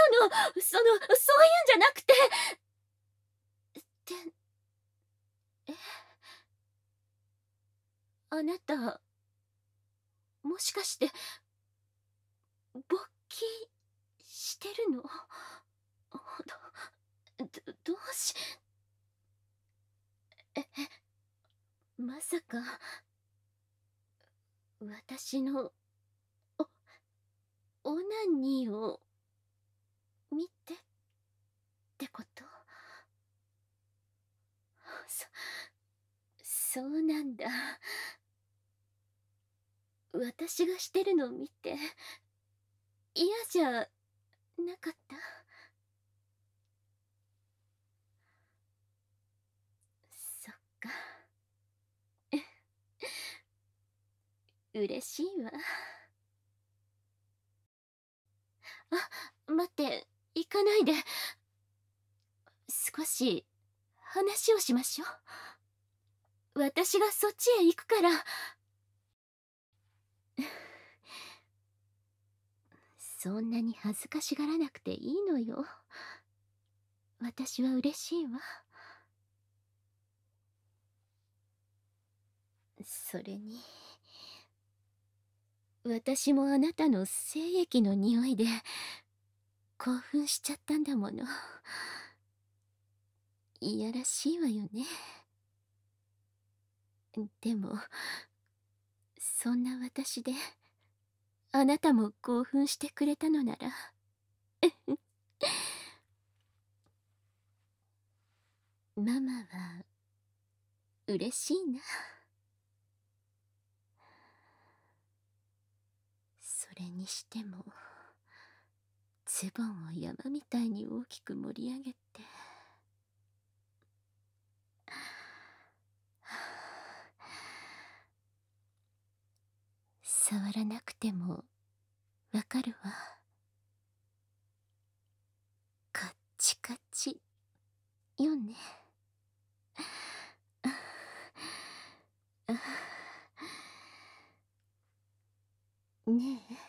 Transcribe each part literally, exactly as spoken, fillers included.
の、その、そういうんじゃなくて。って、え、あなた、もしかして、勃起してるの？ど、ど、どうし、え、まさか、私の、お、オナニーを、見てってこと？そ、そうなんだ。私がしてるの見て、嫌じゃなかった？そっか。嬉しいわ。あ、待って、行かないで。少し話をしましょう。私がそっちへ行くから。そんなに恥ずかしがらなくていいのよ。私は嬉しいわ。それに、私もあなたの精液の匂いで興奮しちゃったんだもの。いやらしいわよね。でも、そんな私であなたも興奮してくれたのならママは嬉しいな。それにしてもズボンを山みたいに大きく盛り上げて触らなくてもわかるわ。カッチカチよね。ねえ、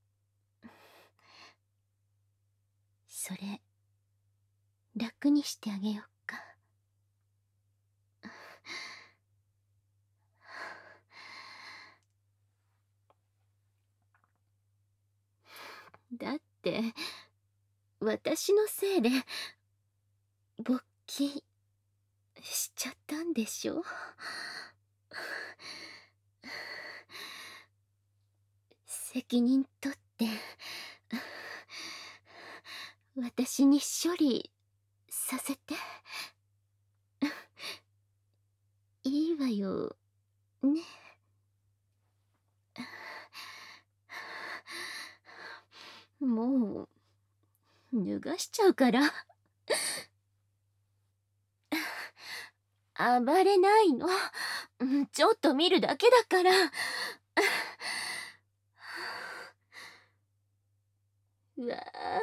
それ楽にしてあげよっか。だって私のせいで勃起しちゃったんでしょ。責任取って私に処理させて。いいわよね。もう脱がしちゃうから。暴れないの。ちょっと見るだけだから。うわあ、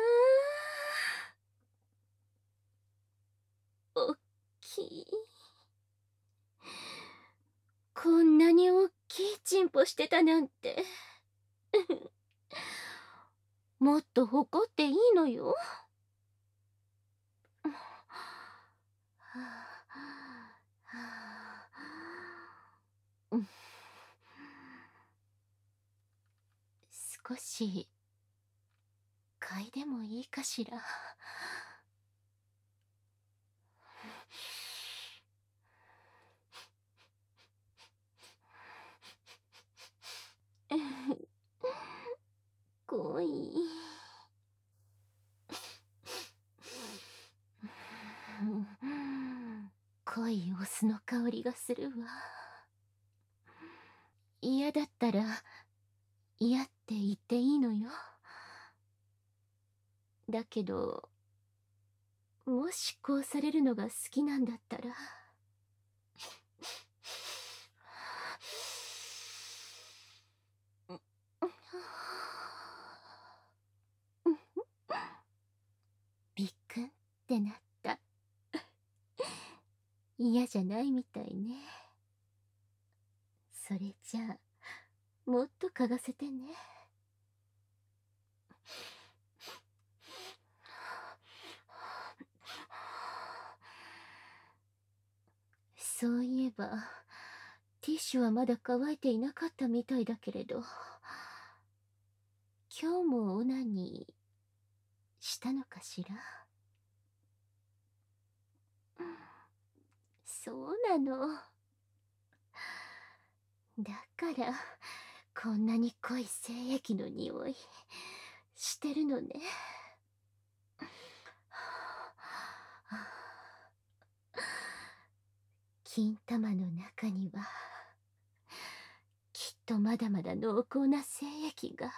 おっきい。こんなにおっきいチンポしてたなんて。もっと誇っていいのよ。少し嗅いでもいいかしら。濃い。濃いお酢の香りがするわ。嫌だったら嫌って言っていいのよ。だけどもしこうされるのが好きなんだったらびっくんってなった。嫌じゃないみたいね。それじゃあもっと嗅がせてね。 そういえば、ティッシュはまだ乾いていなかったみたいだけれど、今日もオナニーしたのかしら。そうなの。だからこんなに濃い精液の匂いしてるのね。金玉の中にはきっとまだまだ濃厚な精液が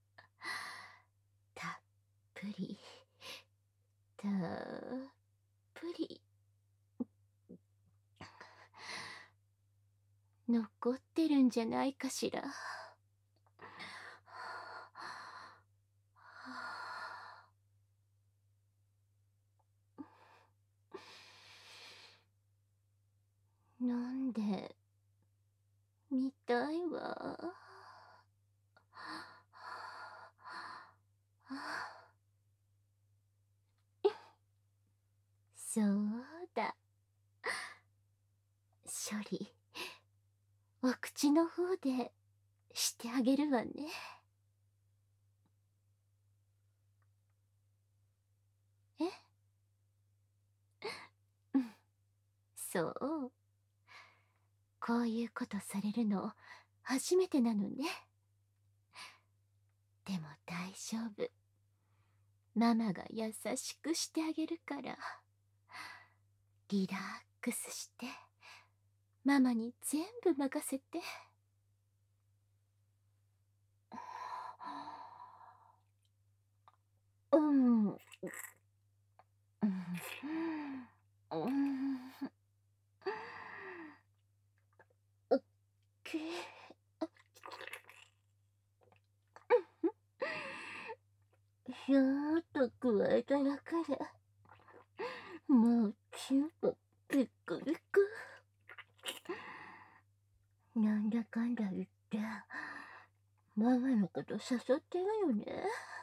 たっぷりたっぷり残ってるんじゃないかしら。飲んでみたいわ。そうだ。処理、お口の方でしてあげるわね。え？うん、そう。こういうことされるの初めてなのね。でも大丈夫。ママが優しくしてあげるから。リラックスして、ママに全部任せて。うん。うん。うん。オッケー。ひょーっと加えただけで、もうチンポビックビック。なんだかんだ言って、ママのこと誘ってるよね。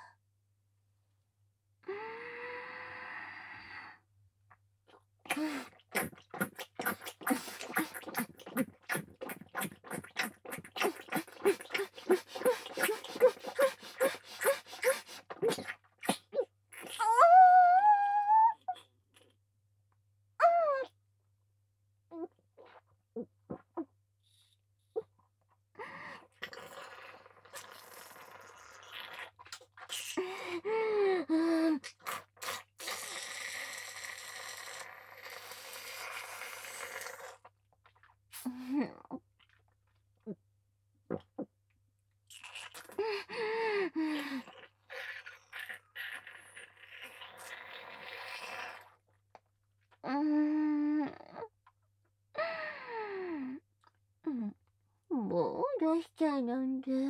うーん。もう出しちゃいなんで。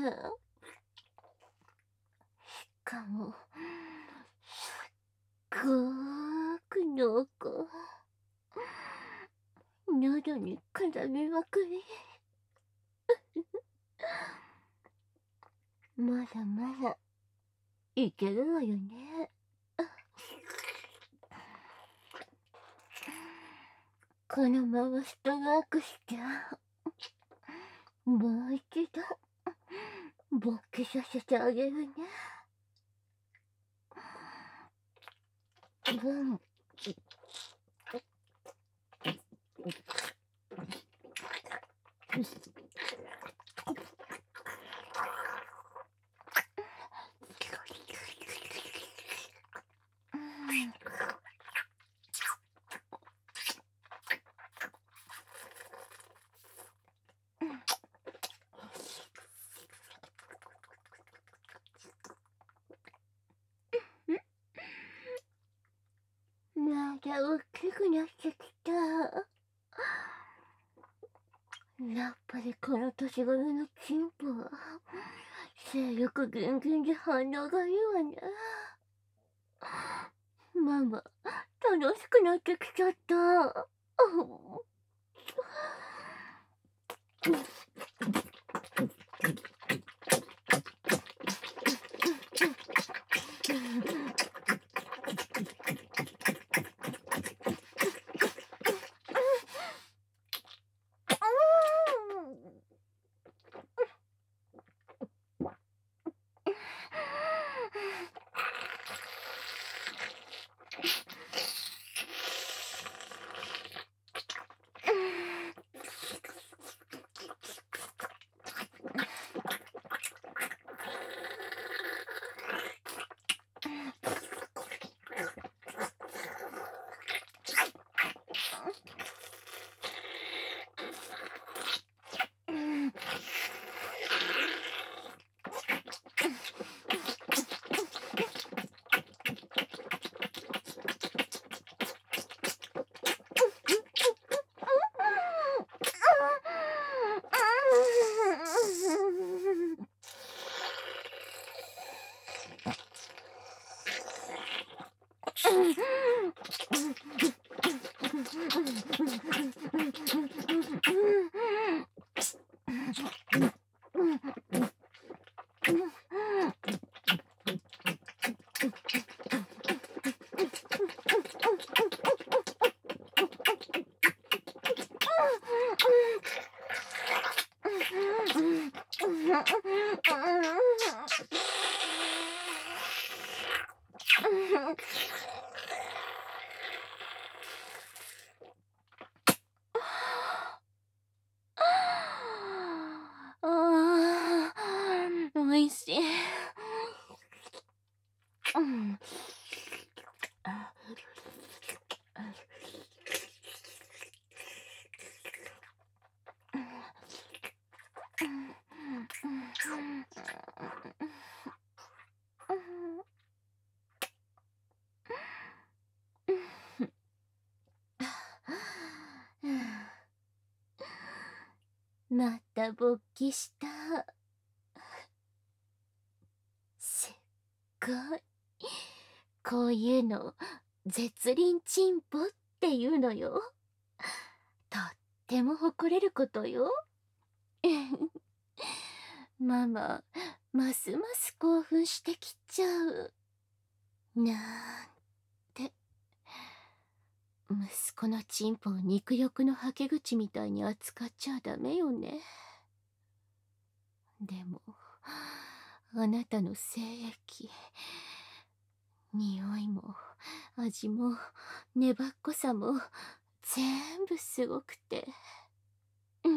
しかも、すっごーく濃厚。喉に絡みまくり。まだまだいけるわよね。このままストロークしちゃう。もう一度勃起させてあげるね。うん。まだ大きくなってきた。やっぱりこの年頃のチンポは性欲ギンギンで反応がいいわね。ママ、楽しくなってきちゃった。 ああ、おいしい。うん。また勃起した。すっごい。こういうの絶倫チンポっていうのよ。とっても誇れることよ。ママ、ますます興奮してきちゃう。なんて。息子のチンポを肉欲のはけ口みたいに扱っちゃダメよね。でも、あなたの精液、匂いも味も粘っこさも全部すごくて、うん、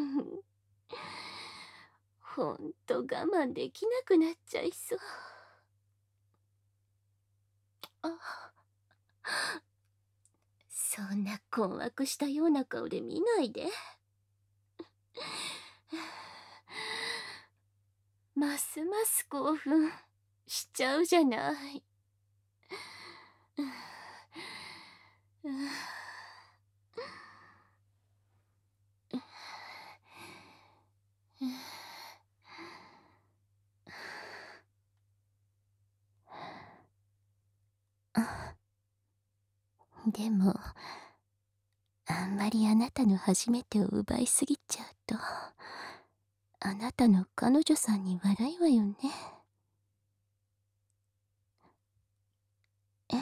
ほんと我慢できなくなっちゃいそう。あ、そんな困惑したような顔で見ないで。ますます興奮しちゃうじゃない。でも、あんまりあなたの初めてを奪いすぎちゃうと、あなたの彼女さんに笑いわよね。え、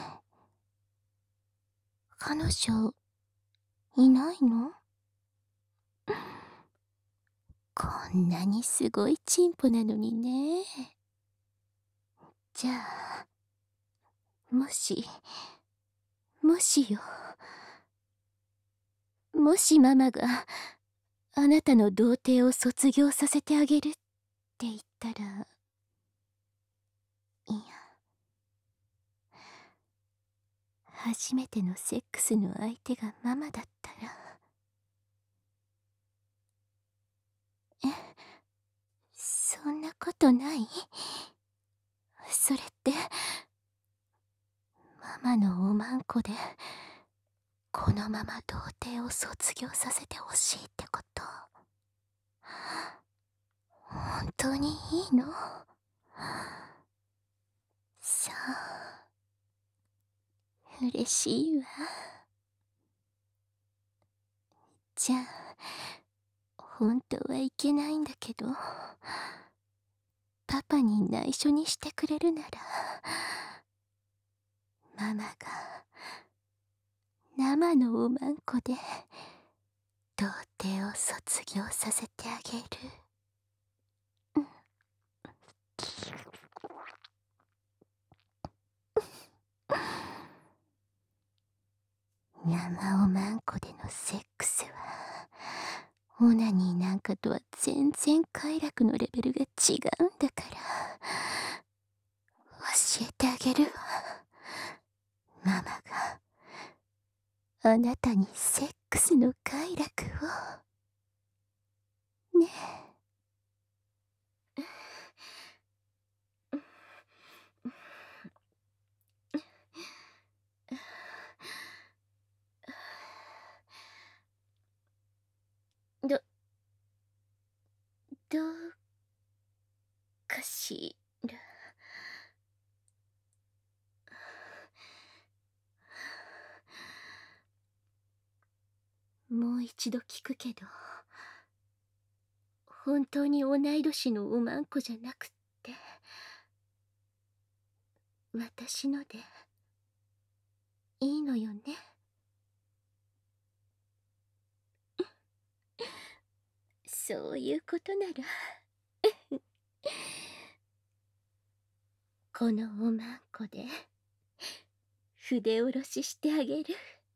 彼女、いないの？こんなにすごいチンポなのにね。じゃあ、もし、もしよ。もしママがあなたの童貞を卒業させてあげるって言ったら、いや、初めてのセックスの相手がママだったら、え、そんなことない？それって、ママのおまんこで、このまま童貞を卒業させてほしいってこと？本当にいいの？さあ、嬉しいわ。じゃあ、本当はいけないんだけど、パパに内緒にしてくれるなら、ママが生のおまんこで童貞を卒業させてあげる。生おまんこでのセックスはオナニーなんかとは全然快楽のレベルが違うんだから教えてあげるわ。ママがあなたにセックスの快楽をね。どどうかしら。 もう一度聞くけど、本当に同い年のおまんこじゃなくって、私のでいいのよね。そういうことならこのおまんこで筆下ろししてあげる。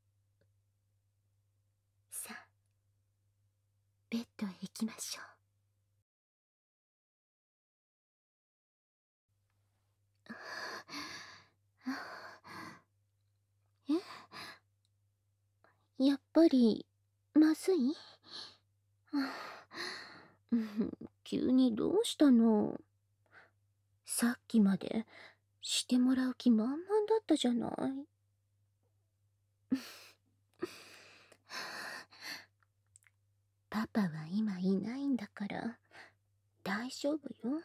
さあ、ベッドへ行きましょう。え、やっぱりまずい？うん、急にどうしたの？さっきまでしてもらう気満々だったじゃない。パパは今いないんだから大丈夫よ。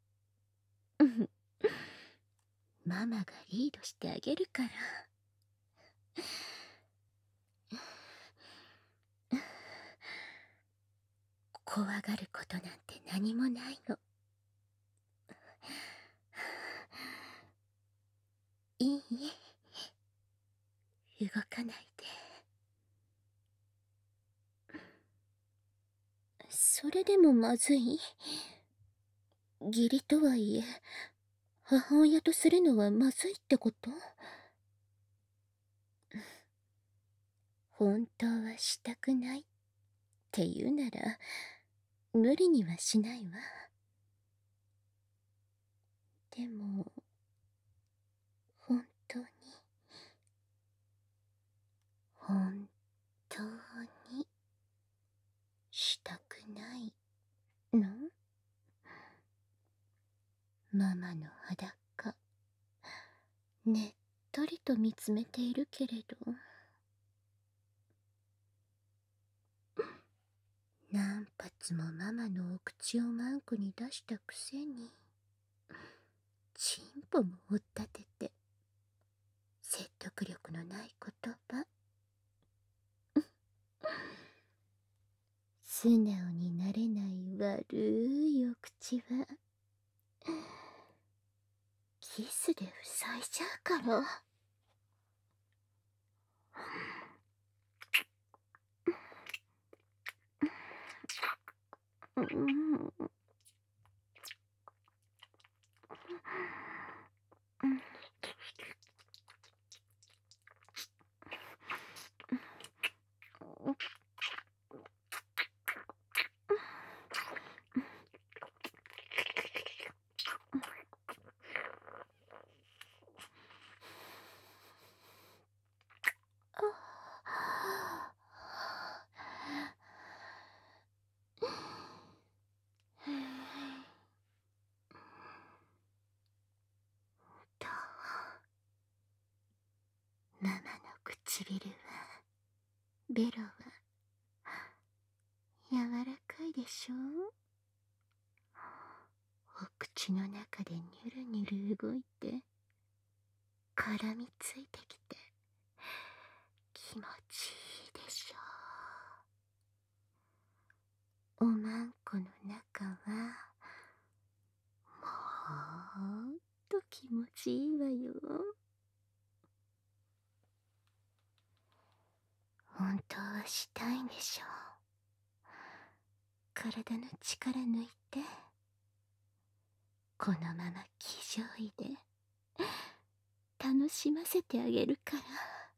ママがリードしてあげるから。怖がることなんて何もないの。いい？動かないで。それでもまずい？義理とはいえ母親とするのはまずいってこと？本当はしたくないって言うなら無理にはしないわ。でも本当に本当にしたくないの？ママの裸ねっとりと見つめているけれど、何発もママのお口をマンコに出したくせにチンポも追っ立てて説得力のない言葉。素直になれない悪いお口はキスで塞いじゃうから。うん、ママの唇はベロは柔らかいでしょ？お口の中でニュルニュル動いて絡みついてきて気持ちいいでしょ？おまんこの中はもっと気持ちいいわよ。本当はしたいんでしょ？体の力抜いてこのまま気丈位で楽しませてあげるから。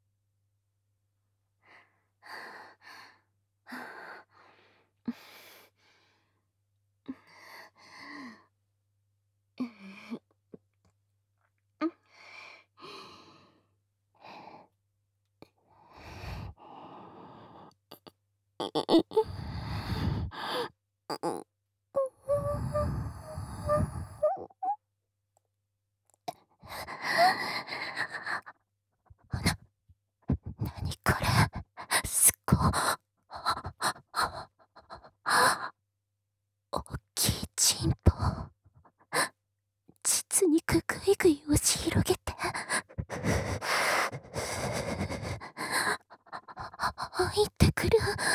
何これ、すっご大きいチンポ。実にぐぐいぐい押し広げて入ってくる。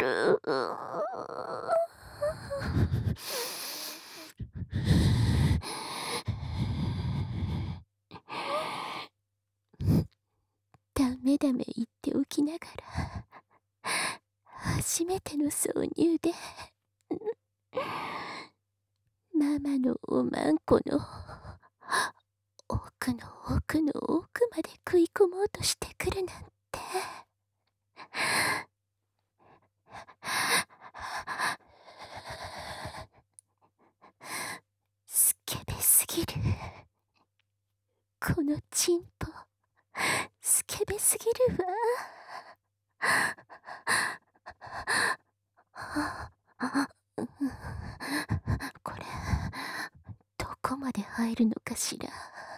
る。ダメダメ言っておきながら、初めての挿入でママのおまんこの奥の奥の奥まで食い込もうとしてくるなんて。スケベすぎる。このチンポスケベすぎるわ。これどこまで入るのかしら。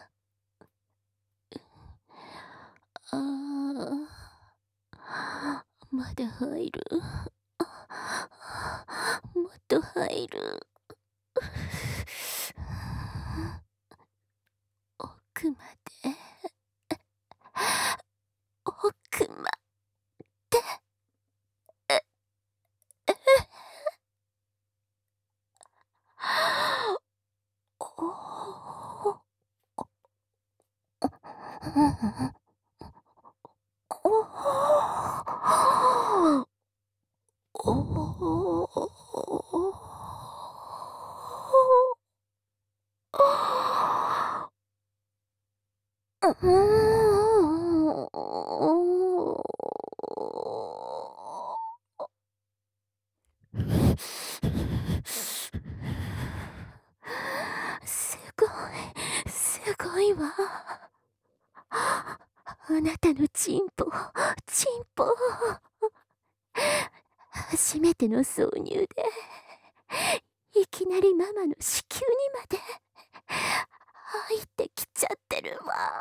ああ、まだ入る。もっと入る。奥まで奥まで。すごい、すごいわ。あなたのチンポ、チンポ。初めての挿入で、いきなりママの子宮にまで入ってきちゃってるわ。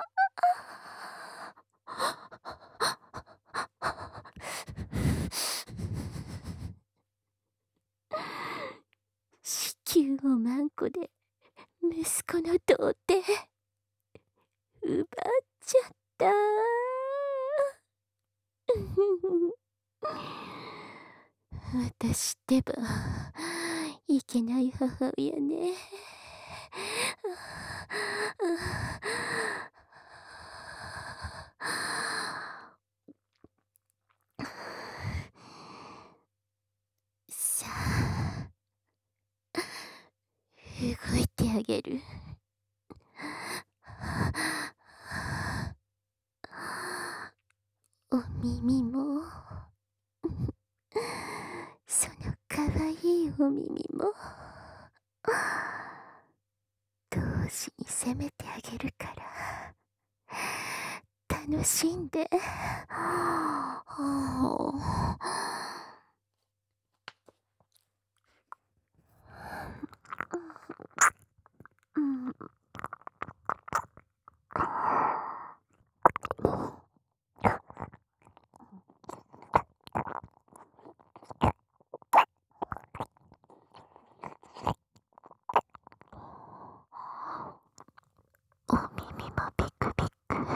子宮をマンコで息子の童貞奪っちゃった。私ってばいけない母親ね。さあ、動いてあげる。お耳もそのかわいいお耳も同時に責めてあげるから楽しんで。お耳もピクピク、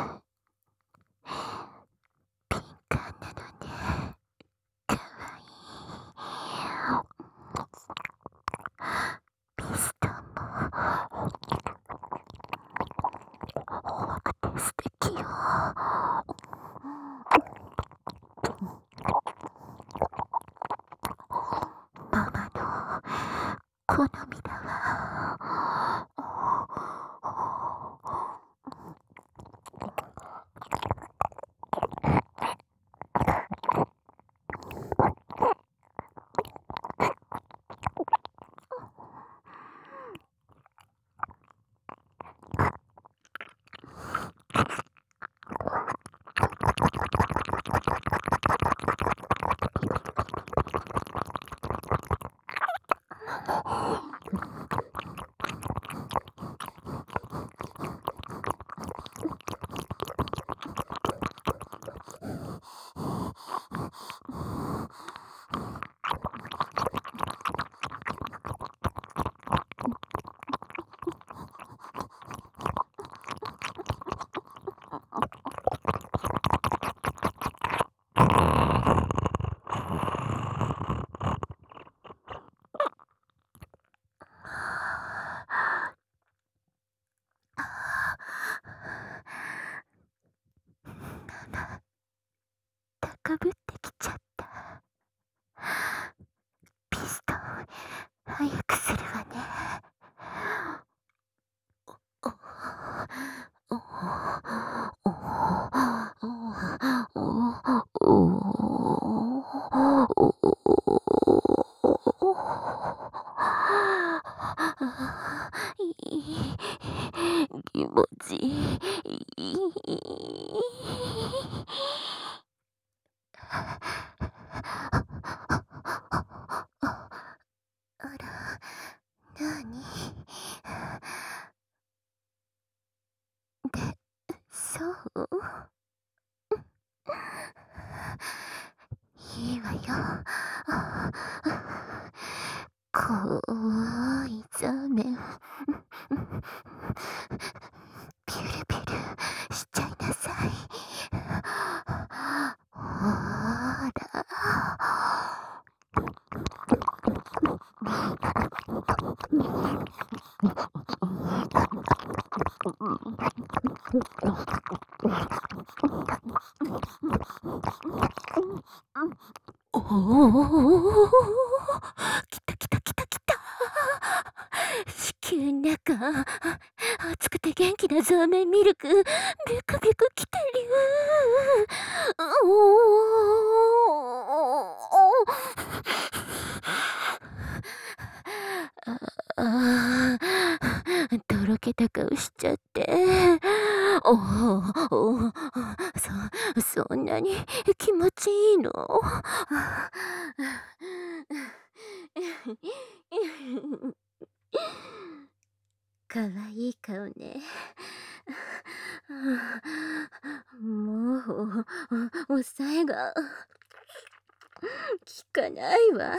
敏感なのね。かわいい。ピストンも重くて素敵よ。ママの好みだわ。 きちゃった。ピストン早くするわね。おおお気持ちいい。あら、なに？で、そう？いいわよ。濃いザーメンピュルピュルしちゃいなさい。ほら。おお、来た来た来た来た。子宮の中、熱くて元気なザーメンミルク、ビクビク来てる。おああ、とろけた顔しちゃって。おお、そ、そんなに気持ちいいの？かわいい顔ね。もう、抑えが効かないわ。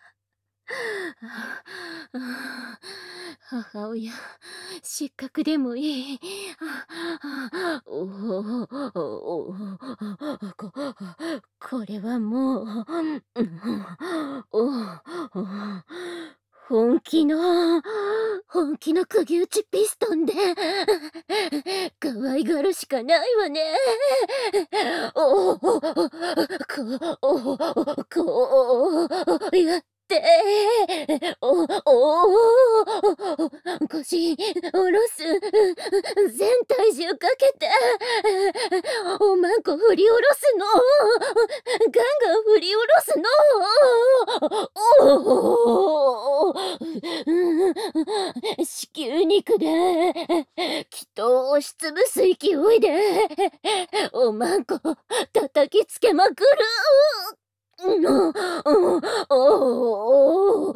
母親、失格でもいい。おお、こ、これはもう、お本気の、本気の釘打ちピストンで、可愛がるしかないわね。おお、こ、お、こうやって、お、お、腰下ろす、全体重かけて、おまんこ振り下ろすの、ガンガン振り下ろすの、おお、子宮肉で、きっと押しつぶす勢いで、おまんこ叩きつけまくる。おおお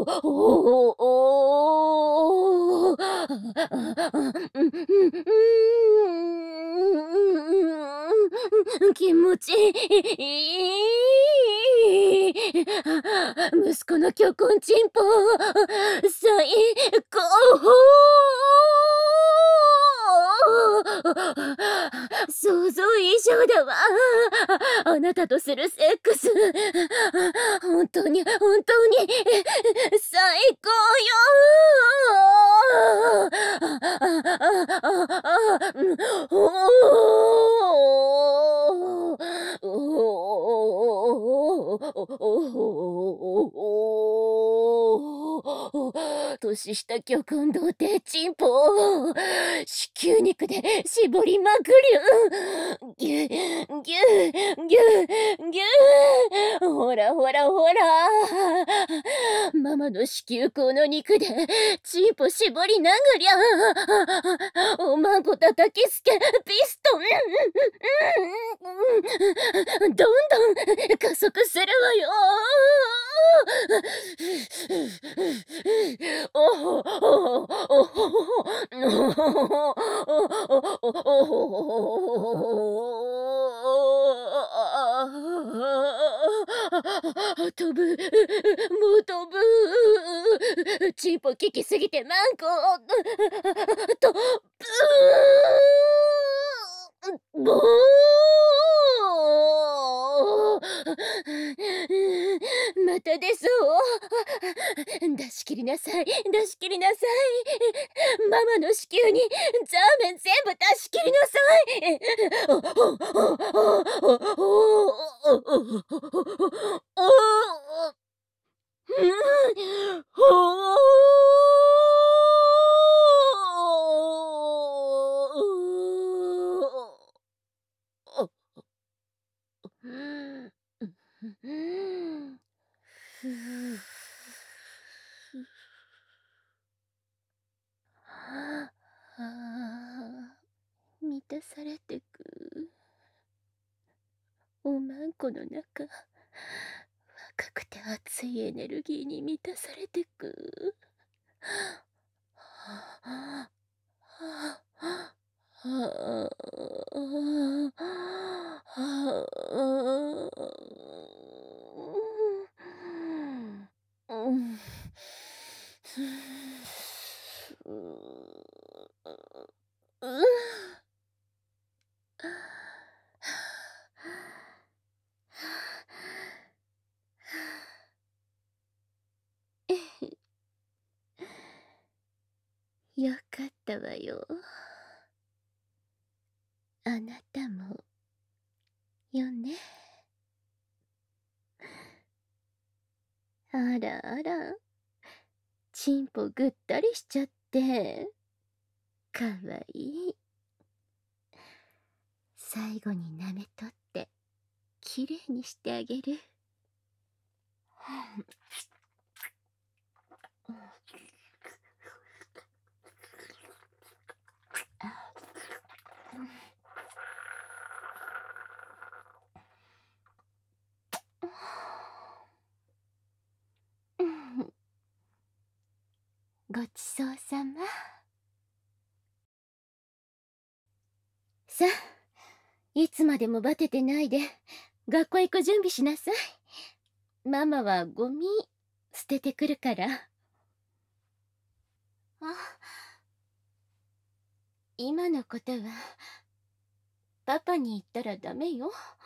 お気持ちいい。息子の巨根チンポ最高。想像以上だわ。あなたとするセックス、本当に本当に最高よ。年下巨根童貞チンポを子宮肉で絞りまくる。ぎゅぎゅぎゅぎゅほらほらほら、ママの子宮口の肉でチンポ絞り殴りゃ、おまんこ叩きつけピストン、どんどん加速するわよ。飛ぶ、もう飛ぶ。チンポ効きすぎてマンコとぶーボーまた出そう。出し切りなさい、出し切りなさい。ママの子宮にザーメン全部出し切りなさい。 満たされてく。おまんこの中、若くて熱いエネルギーに満たされてく。はよかったわよ。あなたもよね。あらあら、ちんぽぐったりしちゃってかわいい。最後に舐めとってきれいにしてあげる。ごちそうさま。さあ、いつまでもバテてないで学校行く準備しなさい。ママはゴミ捨ててくるから。あ、今のことはパパに言ったらダメよ。